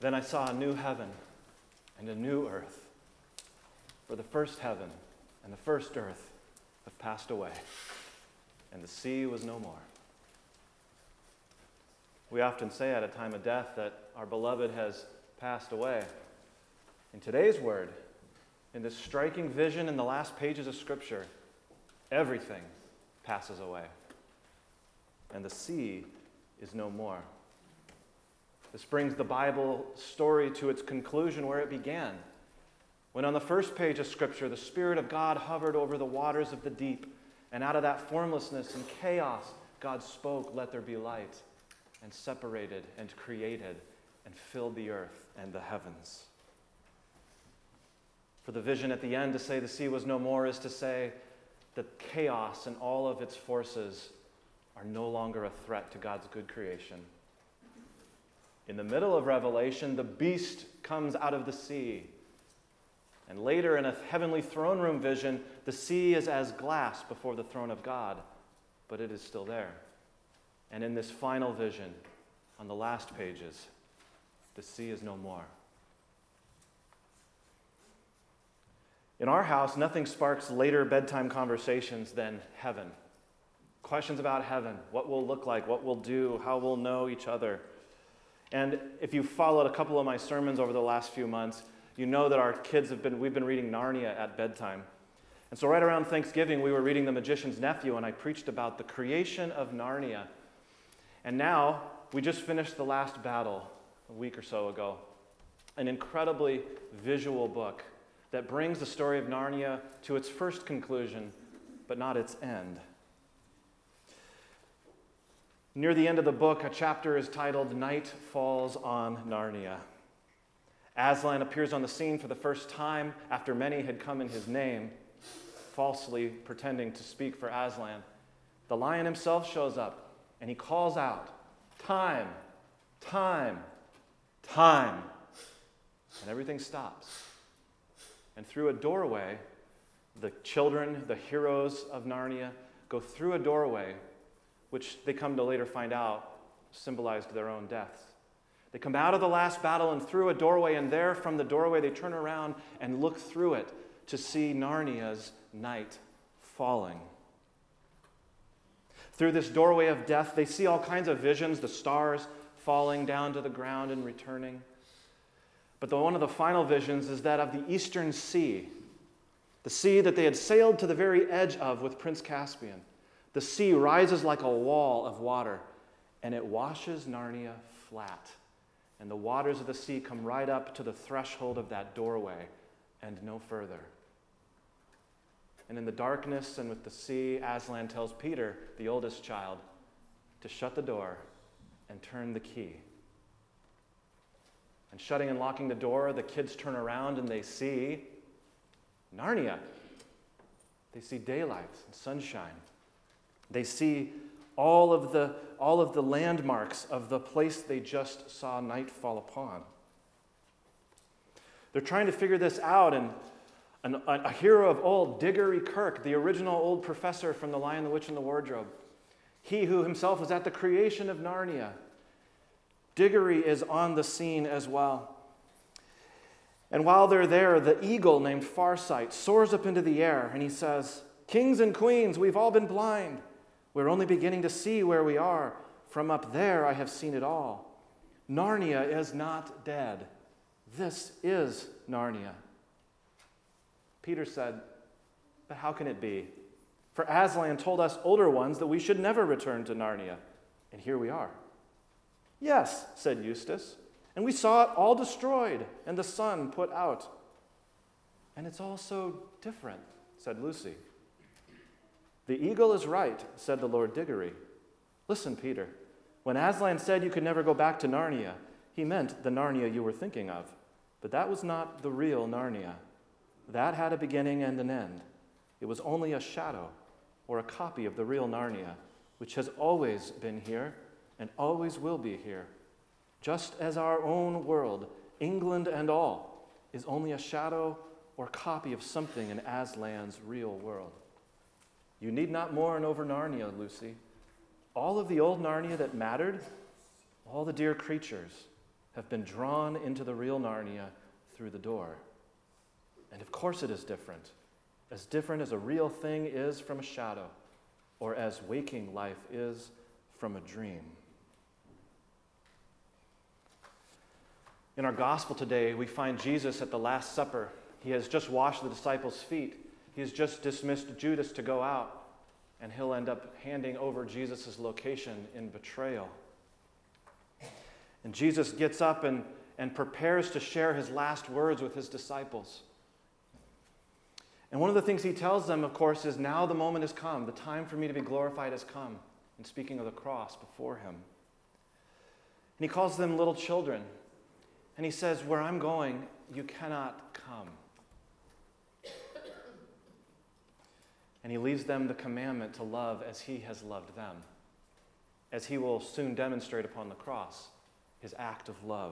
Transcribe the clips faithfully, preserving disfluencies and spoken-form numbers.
Then I saw a new heaven and a new earth. For the first heaven and the first earth have passed away, and the sea was no more. We often say at a time of death that our beloved has passed away. In today's word, in this striking vision in the last pages of Scripture, everything passes away, and the sea is no more. This brings the Bible story to its conclusion where it began, when on the first page of Scripture, the Spirit of God hovered over the waters of the deep, and out of that formlessness and chaos, God spoke, "Let there be light," and separated and created and filled the earth and the heavens. For the vision at the end to say the sea was no more is to say that chaos and all of its forces are no longer a threat to God's good creation. In the middle of Revelation, the beast comes out of the sea. And later in a heavenly throne room vision, the sea is as glass before the throne of God, but it is still there. And in this final vision, on the last pages, the sea is no more. In our house, nothing sparks later bedtime conversations than heaven. Questions about heaven, what we'll look like, what we'll do, how we'll know each other. And if you've followed a couple of my sermons over the last few months, you know that our kids have been, we've been reading Narnia at bedtime. And so right around Thanksgiving, we were reading The Magician's Nephew, and I preached about the creation of Narnia. And now, we just finished The Last Battle a week or so ago, an incredibly visual book that brings the story of Narnia to its first conclusion, but not its end. Near the end of the book, a chapter is titled "Night Falls on Narnia." Aslan appears on the scene for the first time after many had come in his name, falsely pretending to speak for Aslan. The lion himself shows up, and he calls out, "Time, time, time," and everything stops. And through a doorway, the children, the heroes of Narnia, go through a doorway, which they come to later find out symbolized their own deaths. They come out of the last battle and through a doorway, and there from the doorway they turn around and look through it to see Narnia's night falling. Through this doorway of death, they see all kinds of visions, the stars falling down to the ground and returning. But the, one of the final visions is that of the Eastern Sea, the sea that they had sailed to the very edge of with Prince Caspian. The sea rises like a wall of water, and it washes Narnia flat. And the waters of the sea come right up to the threshold of that doorway and no further. And in the darkness and with the sea, Aslan tells Peter, the oldest child, to shut the door and turn the key. And shutting and locking the door, the kids turn around and they see Narnia. They see daylight and sunshine. They see all of the, all of the landmarks of the place they just saw night fall upon. They're trying to figure this out, and an, a hero of old, Diggory Kirk, the original old professor from The Lion, the Witch, and the Wardrobe, he who himself was at the creation of Narnia, Diggory is on the scene as well. And while they're there, the eagle named Farsight soars up into the air, and he says, "Kings and queens, we've all been blind. We're only beginning to see where we are. From up there, I have seen it all. Narnia is not dead. This is Narnia." Peter said, "But how can it be? For Aslan told us older ones that we should never return to Narnia, and here we are." "Yes," said Eustace, "and we saw it all destroyed and the sun put out." "And it's all so different," said Lucy. "The eagle is right," said the Lord Diggory. "Listen, Peter, when Aslan said you could never go back to Narnia, he meant the Narnia you were thinking of. But that was not the real Narnia. That had a beginning and an end. It was only a shadow or a copy of the real Narnia, which has always been here and always will be here. Just as our own world, England and all, is only a shadow or copy of something in Aslan's real world. You need not mourn over Narnia, Lucy. All of the old Narnia that mattered, all the dear creatures, have been drawn into the real Narnia through the door. And of course it is different. As different as a real thing is from a shadow, or as waking life is from a dream. In our gospel today, we find Jesus at the Last Supper. He has just washed the disciples' feet. He has just dismissed Judas to go out, and he'll end up handing over Jesus' location in betrayal. And Jesus gets up and, and prepares to share his last words with his disciples. And one of the things he tells them, of course, is now the moment has come. The time for me to be glorified has come. And speaking of the cross before him. And he calls them little children. And he says, where I'm going, you cannot come. And he leaves them the commandment to love as he has loved them, as he will soon demonstrate upon the cross, his act of love.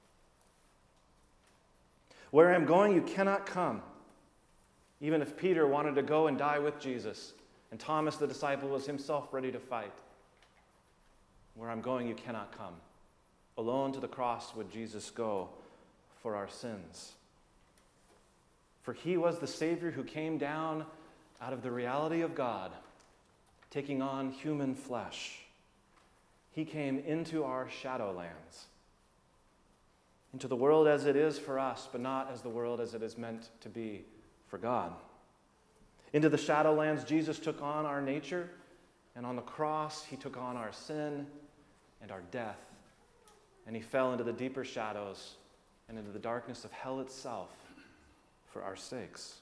Where I am going, you cannot come. Even if Peter wanted to go and die with Jesus, and Thomas the disciple was himself ready to fight. Where I'm going, you cannot come. Alone to the cross would Jesus go for our sins. For he was the Savior who came down out of the reality of God, taking on human flesh. He came into our shadowlands, into the world as it is for us, but not as the world as it is meant to be for God. Into the shadowlands, Jesus took on our nature, and on the cross, he took on our sin and our death. And he fell into the deeper shadows and into the darkness of hell itself for our sakes.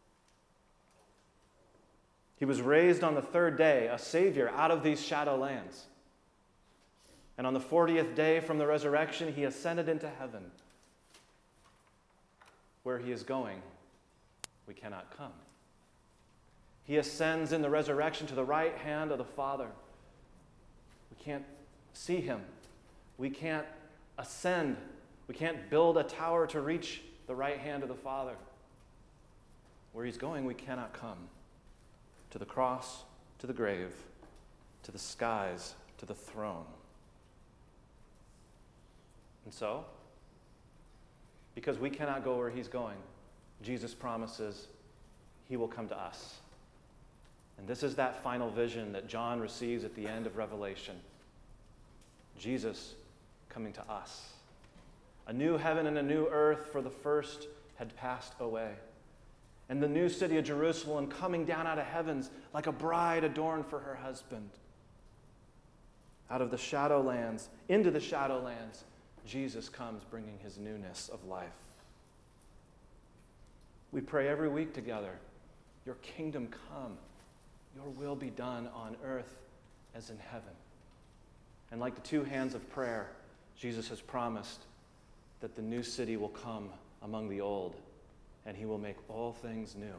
He was raised on the third day, a Savior out of these shadowlands. And on the fortieth day from the resurrection, he ascended into heaven. Where he is going, we cannot come. He ascends in the resurrection to the right hand of the Father. We can't see him. We can't ascend. We can't build a tower to reach the right hand of the Father. Where he's going, we cannot come. To the cross, to the grave, to the skies, to the throne. And so, because we cannot go where he's going, Jesus promises he will come to us. And this is that final vision that John receives at the end of Revelation. Jesus coming to us. A new heaven and a new earth, for the first had passed away. And the new city of Jerusalem coming down out of heavens like a bride adorned for her husband. Out of the shadowlands, into the shadowlands, Jesus comes bringing his newness of life. We pray every week together, your kingdom come, your will be done on earth as in heaven. And like the two hands of prayer, Jesus has promised that the new city will come among the old, and he will make all things new.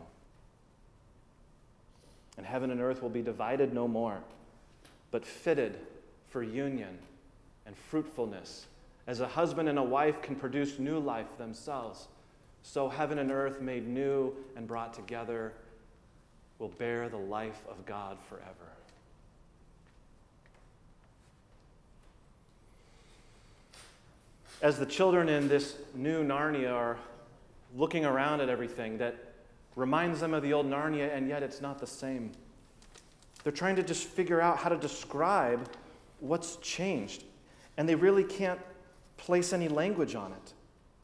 And heaven and earth will be divided no more, but fitted for union and fruitfulness. As a husband and a wife can produce new life themselves, so heaven and earth made new and brought together will bear the life of God forever. As the children in this new Narnia are looking around at everything that reminds them of the old Narnia, and yet it's not the same. They're trying to just figure out how to describe what's changed, and they really can't place any language on it.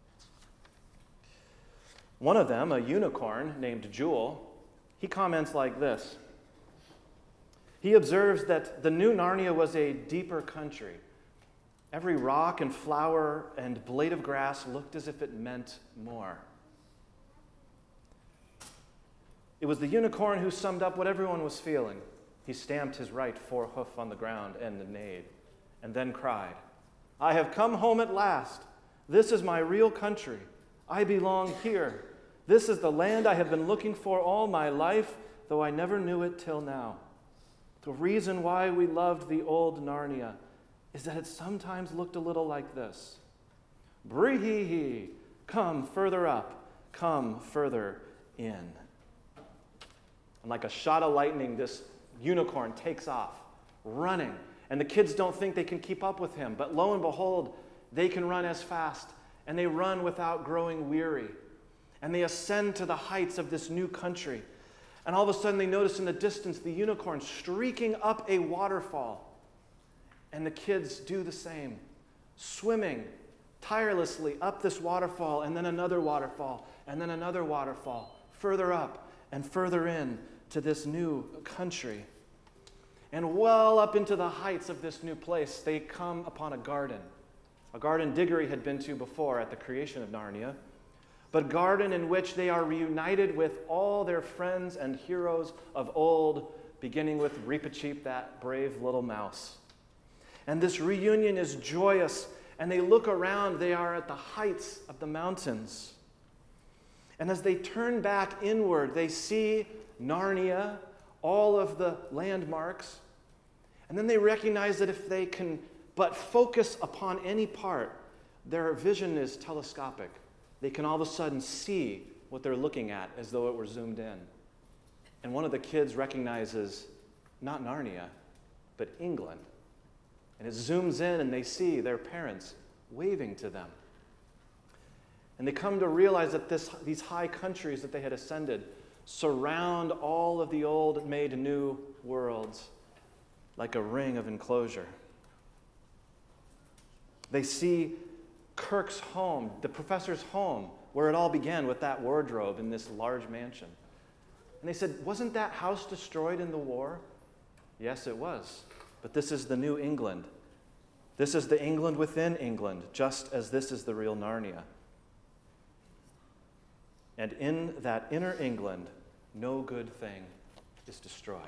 One of them, a unicorn named Jewel, he comments like this. He observes that the new Narnia was a deeper country. Every rock and flower and blade of grass looked as if it meant more. It was the unicorn who summed up what everyone was feeling. He stamped his right forehoof on the ground and neighed, and then cried, "I have come home at last. This is my real country. I belong here. This is the land I have been looking for all my life, though I never knew it till now." The reason why we loved the old Narnia is that it sometimes looked a little like this. Bree-hee-hee, come further up, come further in. And like a shot of lightning, this unicorn takes off, running. And the kids don't think they can keep up with him. But lo and behold, they can run as fast, and they run without growing weary. And they ascend to the heights of this new country. And all of a sudden they notice in the distance the unicorn streaking up a waterfall. And the kids do the same, swimming tirelessly up this waterfall, and then another waterfall, and then another waterfall, further up and further in to this new country. And well up into the heights of this new place, they come upon a garden. A garden Diggory had been to before at the creation of Narnia, but a garden in which they are reunited with all their friends and heroes of old, beginning with Reepicheep, that brave little mouse. And this reunion is joyous, and they look around, they are at the heights of the mountains. And as they turn back inward, they see Narnia, all of the landmarks, and then they recognize that if they can but focus upon any part, their vision is telescopic. They can all of a sudden see what they're looking at as though it were zoomed in. And one of the kids recognizes not Narnia, but England. And it zooms in and they see their parents waving to them. And they come to realize that this, these high countries that they had ascended surround all of the old made new worlds like a ring of enclosure. They see Kirk's home, the professor's home, where it all began with that wardrobe in this large mansion. And they said, wasn't that house destroyed in the war? Yes, it was. But this is the new England. This is the England within England, just as this is the real Narnia. And in that inner England, no good thing is destroyed.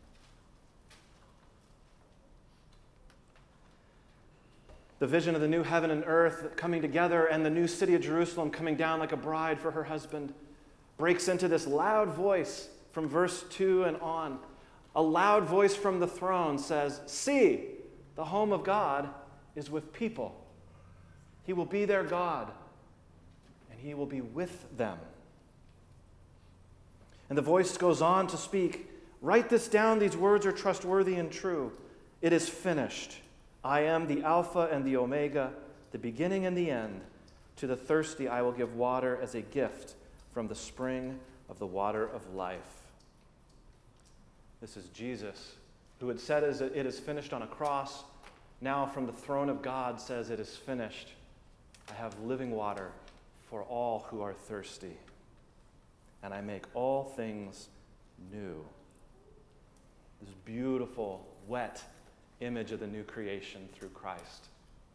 The vision of the new heaven and earth coming together and the new city of Jerusalem coming down like a bride for her husband breaks into this loud voice from verse two and on. A loud voice from the throne says, "See, the home of God is with people. He will be their God, and he will be with them." And the voice goes on to speak, "Write this down, these words are trustworthy and true. It is finished. I am the Alpha and the Omega, the beginning and the end. To the thirsty I will give water as a gift from the spring of the water of life." This is Jesus, who had said as it is finished on a cross, now from the throne of God says it is finished. I have living water for all who are thirsty, and I make all things new. This beautiful, wet image of the new creation through Christ.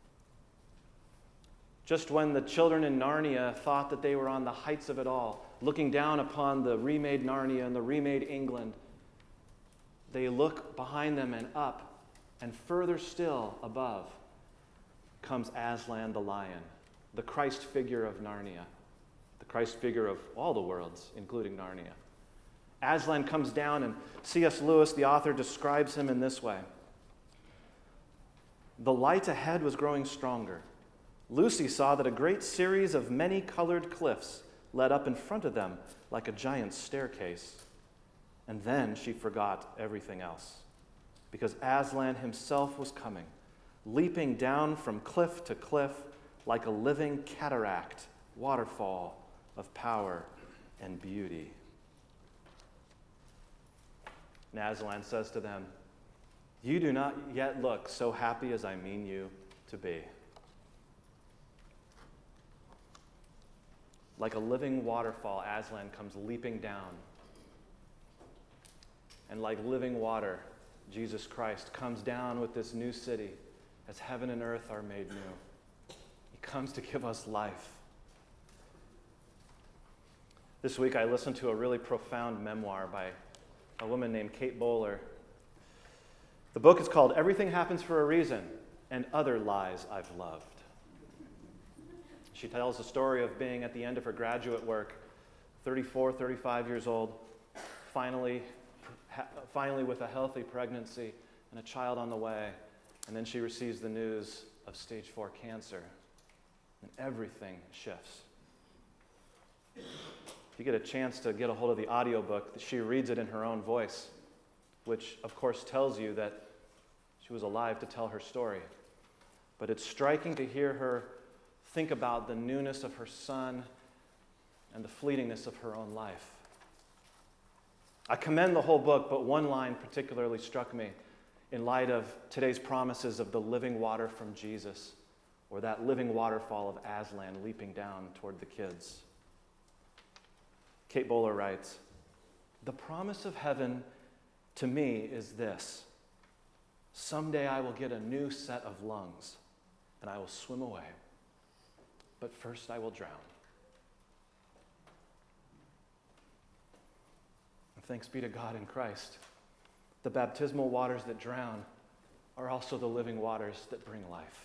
Just when the children in Narnia thought that they were on the heights of it all, looking down upon the remade Narnia and the remade England, they look behind them and up, and further still above comes Aslan the lion, the Christ figure of Narnia, the Christ figure of all the worlds, including Narnia. Aslan comes down, and C S Lewis, the author, describes him in this way. The light ahead was growing stronger. Lucy saw that a great series of many-colored cliffs led up in front of them like a giant staircase. And then she forgot everything else, because Aslan himself was coming, leaping down from cliff to cliff like a living cataract, waterfall of power and beauty. And Aslan says to them, "You do not yet look so happy as I mean you to be." Like a living waterfall, Aslan comes leaping down. And like living water, Jesus Christ comes down with this new city as heaven and earth are made new. He comes to give us life. This week I listened to a really profound memoir by a woman named Kate Bowler. The book is called Everything Happens for a Reason and Other Lies I've Loved. She tells the story of being at the end of her graduate work, thirty-four, thirty-five years old, finally, finally with a healthy pregnancy and a child on the way, and then she receives the news of stage four cancer, and everything shifts. If you get a chance to get a hold of the audiobook, she reads it in her own voice, which of course tells you that she was alive to tell her story. but it's striking to hear her think about the newness of her son and the fleetingness of her own life. I commend the whole book, but one line particularly struck me in light of today's promises of the living water from Jesus, or that living waterfall of Aslan leaping down toward the kids. Kate Bowler writes, "The promise of heaven to me is this: someday I will get a new set of lungs and I will swim away, but first I will drown." And thanks be to God in Christ, the baptismal waters that drown are also the living waters that bring life.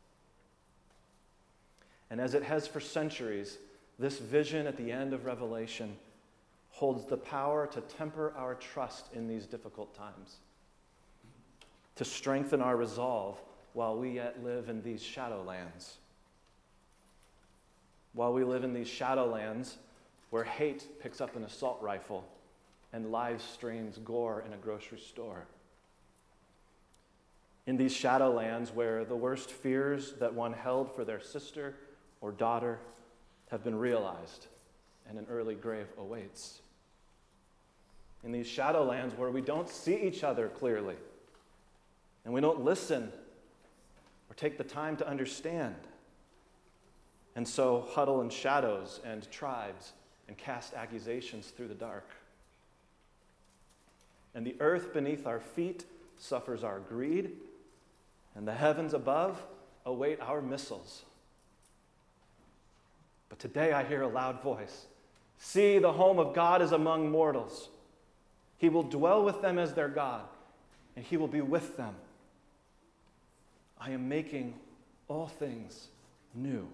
And as it has for centuries, this vision at the end of Revelation holds the power to temper our trust in these difficult times, to strengthen our resolve while we yet live in these shadowlands. While we live in these shadowlands where hate picks up an assault rifle and live streams gore in a grocery store. In these shadowlands where the worst fears that one held for their sister or daughter have been realized and an early grave awaits. In these shadowlands where we don't see each other clearly and we don't listen or take the time to understand, and so huddle in shadows and tribes and cast accusations through the dark. And the earth beneath our feet suffers our greed, and the heavens above await our missiles. But today I hear a loud voice. See, the home of God is among mortals. He will dwell with them as their God, and he will be with them. I am making all things new.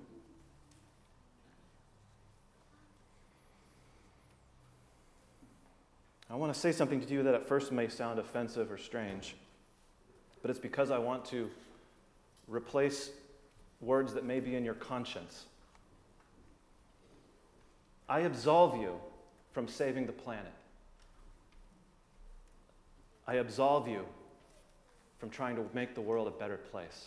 I want to say something to you that at first may sound offensive or strange, but it's because I want to replace words that may be in your conscience. I absolve you from saving the planet. I absolve you from trying to make the world a better place.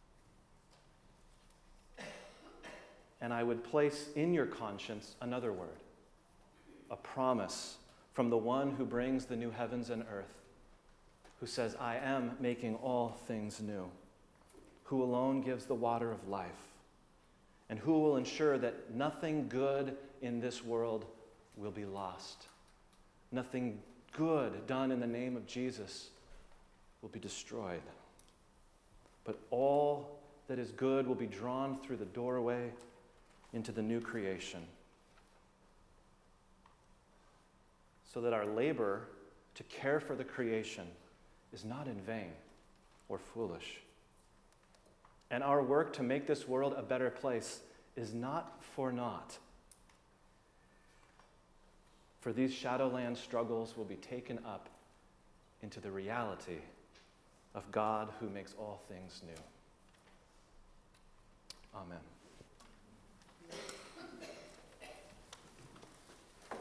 And I would place in your conscience another word, a promise from the one who brings the new heavens and earth, who says, I am making all things new, who alone gives the water of life, and who will ensure that nothing good in this world will be lost. Nothing good done in the name of Jesus will be destroyed. But all that is good will be drawn through the doorway into the new creation, so that our labor to care for the creation is not in vain or foolish. And our work to make this world a better place is not for naught. For these shadowland struggles will be taken up into the reality of God who makes all things new. Amen.